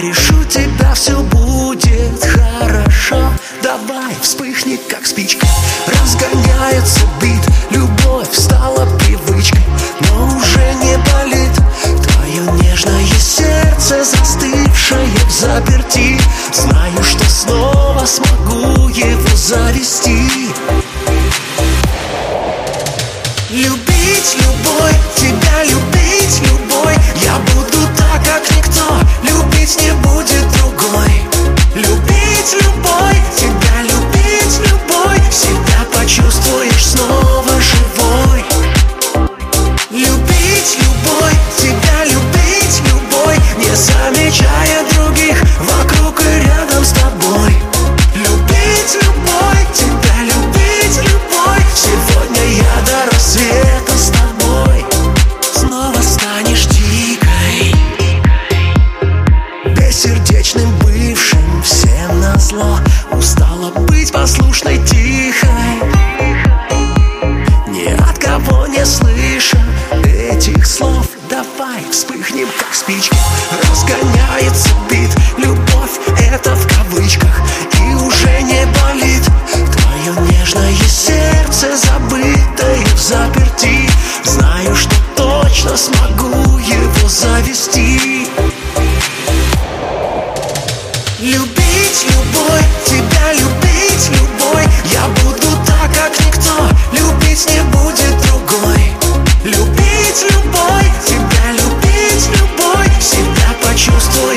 решу тебя, все будет хорошо. Давай, вспыхни, как спичка. Разгоняется бит, любовь стала привычкой, но уже не болит твое нежное сердце, застывшее в заперти. Знаю, что снова смогу его завести. Любить любой, тебя любить любой. Я буду так, как никто, любить не будет другой. Любить любой, тебя любить любой. Себя почувствуешь снова живой. Любить любой, тебя любить любой, не замечая других вокруг и рядом с тобой. Любить любой, тебя любить любой. Сегодня я до рассвета с тобой. Снова станешь дикой, бессердечным бывшим, всем назло. Устала быть послушной, тихой, ни от кого не слыша этих слов. Давай, вспыхнем, как спички. Разгоняется бит, любовь это в кавычках, и уже не болит твое нежное сердце, забытое в заперти. Знаю, что точно смогу его завести. Любить любой, тебя любить любой. Я буду так, как никто, любить не будет другой. Любить любой, тебя любить любой. Себя почувствуй